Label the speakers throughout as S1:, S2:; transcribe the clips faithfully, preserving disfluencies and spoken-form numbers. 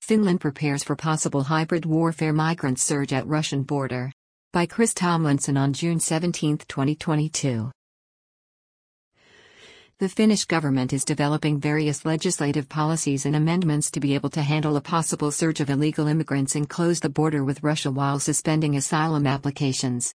S1: Finland prepares for possible hybrid warfare migrant surge at Russian border. By Chris Tomlinson on June seventeenth, twenty twenty-two. The Finnish government is developing various legislative policies and amendments to be able to handle a possible surge of illegal immigrants and close the border with Russia while suspending asylum applications.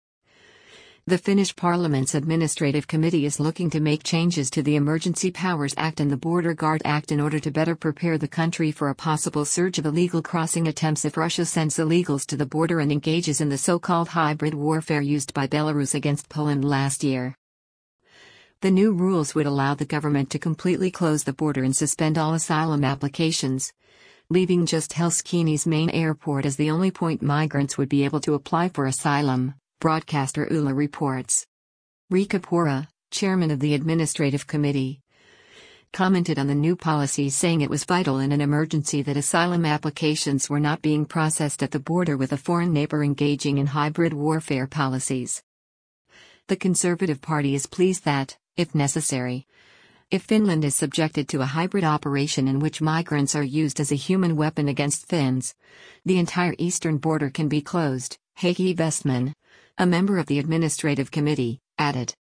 S1: The Finnish Parliament's Administrative Committee is looking to make changes to the Emergency Powers Act and the Border Guard Act in order to better prepare the country for a possible surge of illegal crossing attempts if Russia sends illegals to the border and engages in the so-called hybrid warfare used by Belarus against Poland last year. The new rules would allow the government to completely close the border and suspend all asylum applications, leaving just Helsinki's main airport as the only point migrants would be able to apply for asylum, broadcaster Yle reports. Riikka Purra, chairman of the Administrative Committee, commented on the new policy, saying it was vital in an emergency that asylum applications were not being processed at the border with a foreign neighbor engaging in hybrid warfare policies. The Conservative Party is pleased that, if necessary, if Finland is subjected to a hybrid operation in which migrants are used as a human weapon against Finns, the entire eastern border can be closed, Heikki Vestman, a member of the Administrative Committee, added.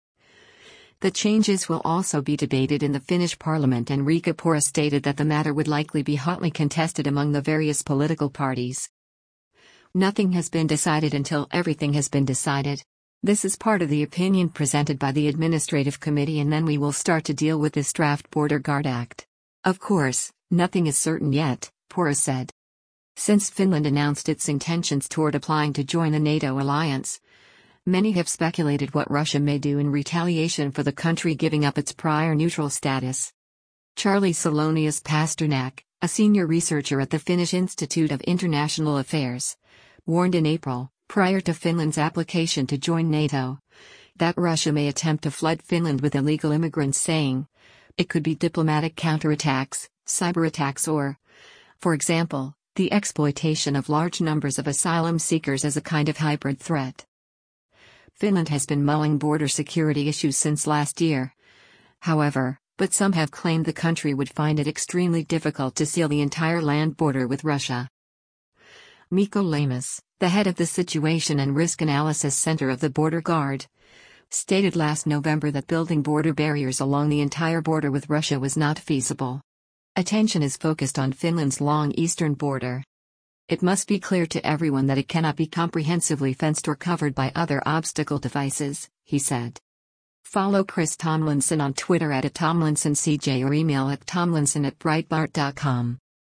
S1: The changes will also be debated in the Finnish parliament, and Riikka Purra stated that the matter would likely be hotly contested among the various political parties. Nothing has been decided until everything has been decided. This is part of the opinion presented by the Administrative Committee, and then we will start to deal with this draft Border Guard Act. Of course, nothing is certain yet, Purra said. Since Finland announced its intentions toward applying to join the NATO alliance, many have speculated what Russia may do in retaliation for the country giving up its prior neutral status. Charlie Salonius Pasternak, a senior researcher at the Finnish Institute of International Affairs, warned in April, prior to Finland's application to join NATO, that Russia may attempt to flood Finland with illegal immigrants, saying, it could be diplomatic counterattacks, cyber attacks, or, for example, the exploitation of large numbers of asylum seekers as a kind of hybrid threat. Finland has been mulling border security issues since last year, however, but some have claimed the country would find it extremely difficult to seal the entire land border with Russia. Mikko Lamas, the head of the Situation and Risk Analysis Center of the Border Guard, stated last November that building border barriers along the entire border with Russia was not feasible. Attention is focused on Finland's long eastern border. It must be clear to everyone that it cannot be comprehensively fenced or covered by other obstacle devices, he said. Follow Chris Tomlinson on Twitter at Tomlinson C J or email at tomlinson at breitbart dot com.